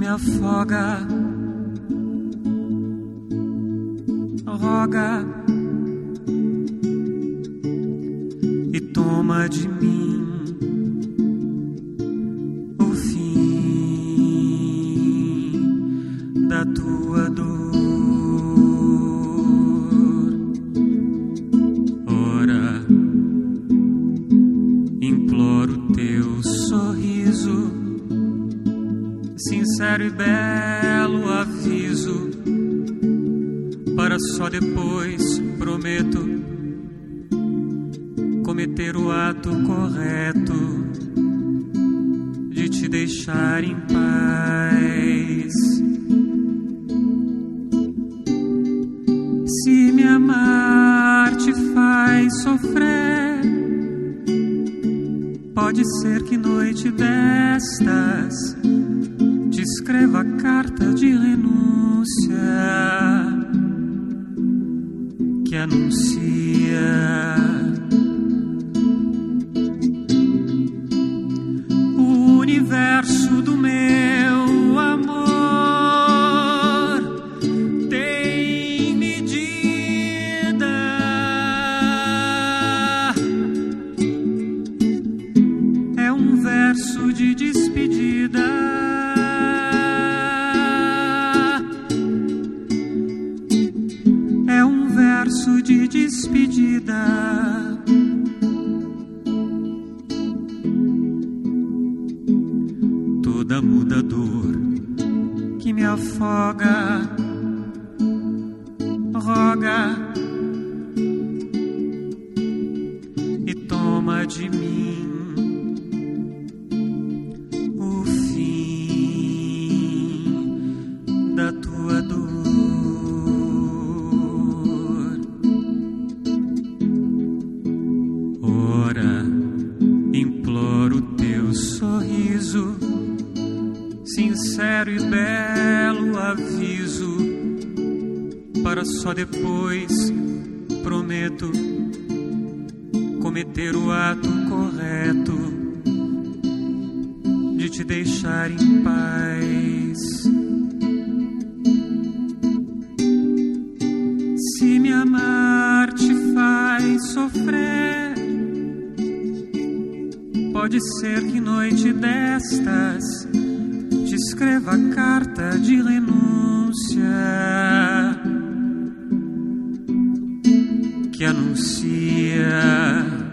afoga, roga e toma de mim o fim da tua dor. Ora, imploro teu sorriso, sincero e belo aviso, para só depois, prometo, cometer o ato correto de te deixar em paz. Se me amar te faz sofrer, pode ser que noite destas te escreva a carta de renúncia que anuncia o universo do meu amor. Tem medida, é um verso de despedida. É um verso de despedida. Toda muda dor que me afoga, roga e toma de mim o fim da tua dor. Ora, imploro teu sorriso, sincero e belo aviso, para só depois, prometo, cometer o ato correto de te deixar em paz. Se me amar te faz sofrer, pode ser que noite destas te escreva a carta de renúncia que anuncia